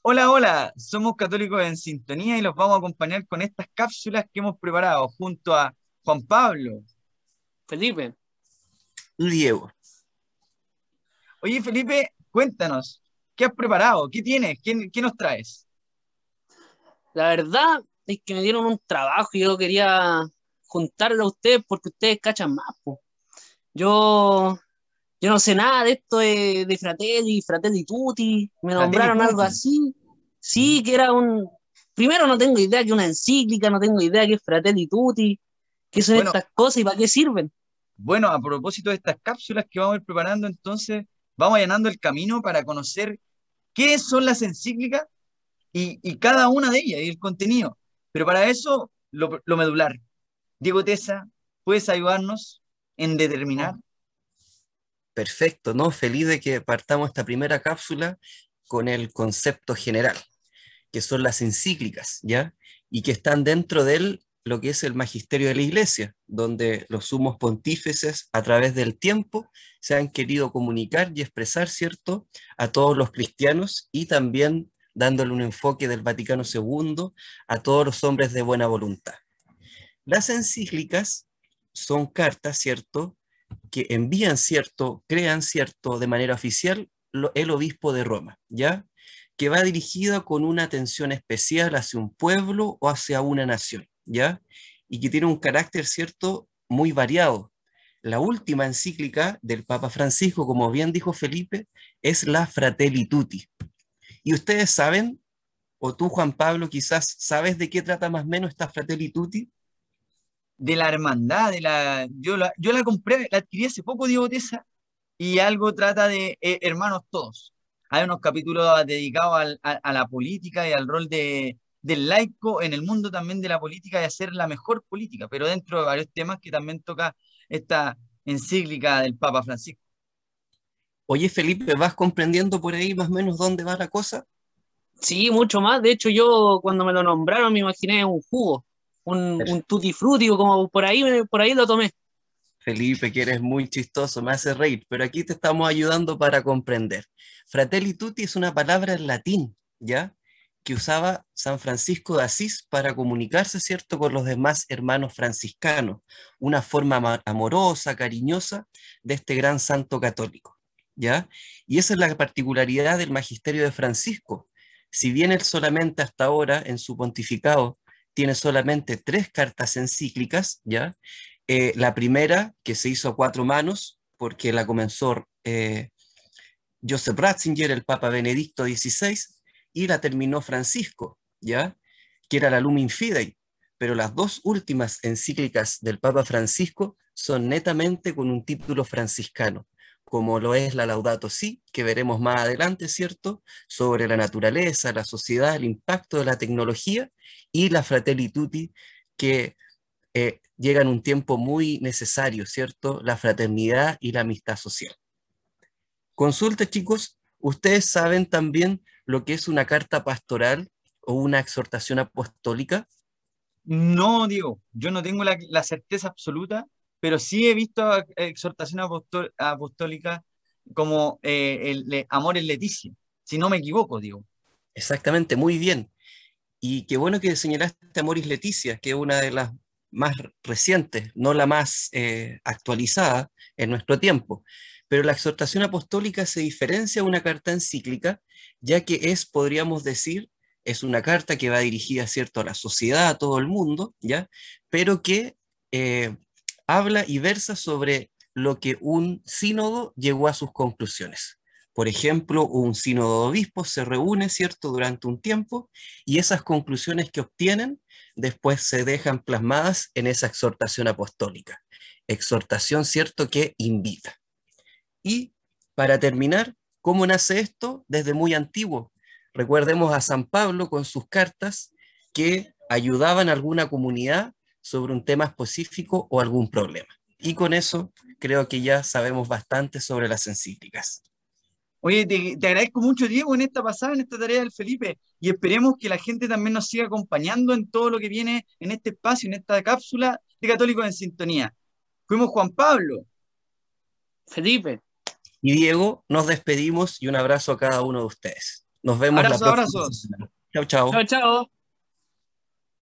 Hola, hola, somos Católicos en Sintonía y los vamos a acompañar con estas cápsulas que hemos preparado junto a Juan Pablo. Felipe, Diego. Oye, Felipe, cuéntanos, ¿qué has preparado? ¿Qué tienes? ¿Qué nos traes? la verdad es que me dieron un trabajo y yo quería juntarlo a ustedes porque ustedes cachan más, po. Yo, yo no sé nada de esto de Fratelli, Fratelli Tutti, me Fratelli nombraron algo Tutti. así. Sí, que era un... Primero no tengo idea que una encíclica, no tengo idea que es Fratelli Tutti, qué son Bueno, estas cosas y para qué sirven. bueno, a propósito de estas cápsulas que vamos a ir preparando, entonces vamos allanando el camino para conocer qué son las encíclicas y cada una de ellas y el contenido. Pero para eso, lo medular. Diego Tesa, ¿puedes ayudarnos en determinar? Oh, perfecto, ¿no? Feliz de que partamos esta primera cápsula con el concepto general, que son las encíclicas, ¿ya? Y que están dentro de él lo que es el magisterio de la Iglesia, donde los sumos pontífices a través del tiempo se han querido comunicar y expresar, ¿cierto?, a todos los cristianos y también dándole un enfoque del Vaticano II a todos los hombres de buena voluntad. Las encíclicas son cartas, ¿cierto?, que envían, ¿cierto?, crean, ¿cierto?, de manera oficial el obispo de Roma, ¿ya? Que va dirigida con una atención especial hacia un pueblo o hacia una nación, ¿ya? Y que tiene un carácter, ¿cierto?, muy variado. La última encíclica del Papa Francisco, como bien dijo Felipe, es la Fratelli Tutti. Y ustedes saben, o tú, Juan Pablo, quizás sabes de qué trata más o menos esta Fratelli Tutti. De la hermandad, yo la compré, la adquirí hace poco, Diego Tesa, y algo trata de hermanos todos. Hay unos capítulos dedicados a la política y al rol del laico en el mundo también de la política y hacer la mejor política, pero dentro de varios temas que también toca esta encíclica del Papa Francisco. Oye, Felipe, ¿vas comprendiendo por ahí más o menos dónde va la cosa? Sí, mucho más. De hecho, yo cuando me lo nombraron me imaginé un jugo, un tutti frutti, como por ahí lo tomé. Felipe, que eres muy chistoso, me hace reír, pero aquí te estamos ayudando para comprender. Fratelli tutti es una palabra en latín, ¿ya? Que usaba San Francisco de Asís para comunicarse, ¿cierto?, con los demás hermanos franciscanos, una forma amorosa, cariñosa de este gran santo católico, ¿ya? Y esa es la particularidad del magisterio de Francisco. Si bien él solamente hasta ahora, en su pontificado, tiene solamente 3 cartas encíclicas, ¿ya? La primera, que se hizo a 4 manos, porque la comenzó Joseph Ratzinger, el Papa Benedicto XVI, y la terminó Francisco, ¿ya? Que era la Lumen Fidei. Pero las 2 últimas encíclicas del Papa Francisco son netamente con un título franciscano, como lo es la Laudato Si, que veremos más adelante, ¿cierto? Sobre la naturaleza, la sociedad, el impacto de la tecnología, y la Fratelli Tutti, que llega en un tiempo muy necesario, ¿cierto? La fraternidad y la amistad social. Consulta, chicos, ¿ustedes saben también lo que es una carta pastoral o una exhortación apostólica? No, Diego, yo no tengo la certeza absoluta, pero sí he visto exhortación apostólica como Amor en Leticia, si no me equivoco, Diego. Exactamente, muy bien. Y qué bueno que señalaste a Moris Leticia, que es una de las más recientes, no la más actualizada en nuestro tiempo. Pero la exhortación apostólica se diferencia de una carta encíclica, ya que es, podríamos decir, es una carta que va dirigida, ¿cierto?, a la sociedad, a todo el mundo, ¿ya? Pero que eh, habla y versa sobre lo que un sínodo llegó a sus conclusiones. Por ejemplo, un sínodo de obispos se reúne, ¿cierto?, durante un tiempo y esas conclusiones que obtienen después se dejan plasmadas en esa exhortación apostólica. Exhortación, ¿cierto?, que invita. Y para terminar, ¿cómo nace esto? Desde muy antiguo. Recordemos a San Pablo con sus cartas que ayudaban a alguna comunidad sobre un tema específico o algún problema. Y con eso creo que ya sabemos bastante sobre las encíclicas. Oye, te agradezco mucho, Diego, en esta pasada, en esta tarea del Felipe, y esperemos que la gente también nos siga acompañando en todo lo que viene en este espacio, en esta cápsula de Católicos en Sintonía. Fuimos Juan Pablo. Felipe. Y Diego, nos despedimos y un abrazo a cada uno de ustedes. Nos vemos la Abrazos, próxima abrazos. semana. Chao, chao. Chao, chao.